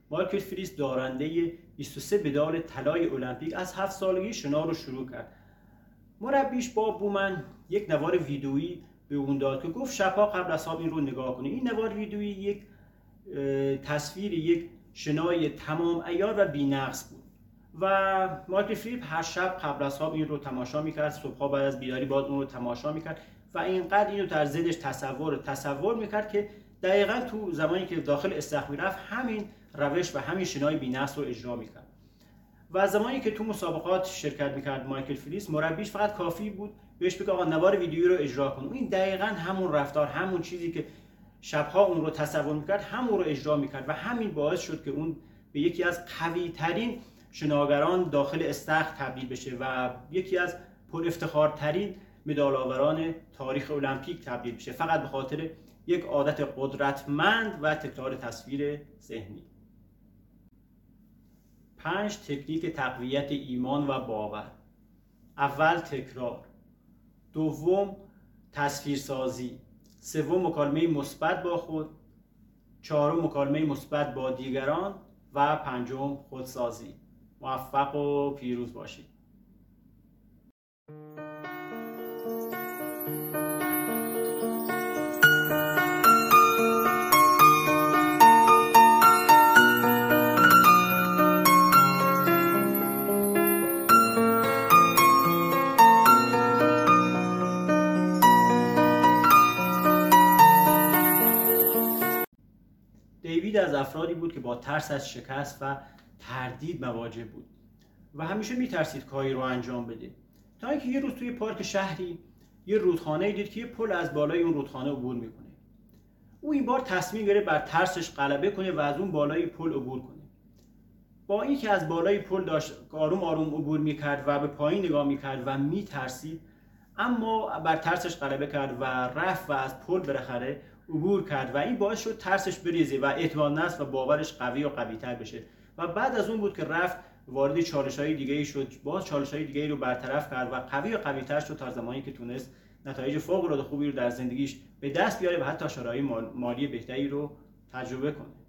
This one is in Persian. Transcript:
مایکل فیلیپس دارنده 23 مدال طلای المپیک از 7 سالگی شنا رو شروع کرد. مربیش باب بومن یک نوار ویدئویی به اون داد که گفت شب‌ها قبل از خواب این رو نگاه کنید. این نوار ویدئویی یک تصویر یک شنای تمام عیار و بی‌نقص بود و مایکل فیلیپس هر شب قبل از خواب این رو تماشا میکرد، صبح‌ها بعد از بیداری باز اون رو تماشا میکرد و اینقدر اینو در ذهنش تصور میکرد که دقیقاً تو زمانی که داخل استخر میرفت همین روش و همین شنای بی‌نقص رو اجرا میکرد. و زمانی که تو مسابقات شرکت میکرد مایکل فیلیپس، مربیش فقط کافی بود بهش بگه آقا نوار ویدئویی رو اجرا کن. این دقیقاً همون رفتار، همون چیزی که شبها اون رو تصور میکرد همون رو اجرا میکرد و همین باعث شد که اون به یکی از قوی ترین شناگران داخل استخر تبدیل بشه و یکی از پر افتخارترین مدال آوران تاریخ المپیک تبدیل بشه، فقط به خاطر یک عادت قدرتمند و تکرار تصویر ذهنی. 5 تکنیک تقویت ایمان و باور. اول تکرار، دوم تصویرسازی، سوم مکالمه مثبت با خود، چهارم مکالمه مثبت با دیگران و پنجم خودسازی. موفق و پیروز باشید. دیوید از افرادی بود که با ترس از شکست و تردید مواجه بود و همیشه میترسید کاری رو انجام بده، تا اینکه یه روز توی پارک شهری یه رودخانه دید که یه پل از بالای اون رودخانه عبور میکنه. او این بار تصمیم گرفت بر ترسش غلبه کنه و از اون بالای پل عبور کنه. با اینکه از بالای پل داشت آروم آروم عبور میکرد و به پایین نگاه میکرد و میترسید، اما بر ترسش غلبه کرد و رفت و از پل بالاخره عبور کرد و این باعث شد ترسش بریزه و اعتماد نفس و باورش قوی و قوی‌تر بشه و بعد از اون بود که رفت وارد چالش‌های دیگه‌ای شد، باز چالش‌های دیگه‌ای رو برطرف کرد و قوی و قوی‌تر شد تا زمانی که تونست نتایج فوق‌العاده خوبی رو در زندگیش به دست بیاره و حتی شرایط مالی بهتری رو تجربه کنه.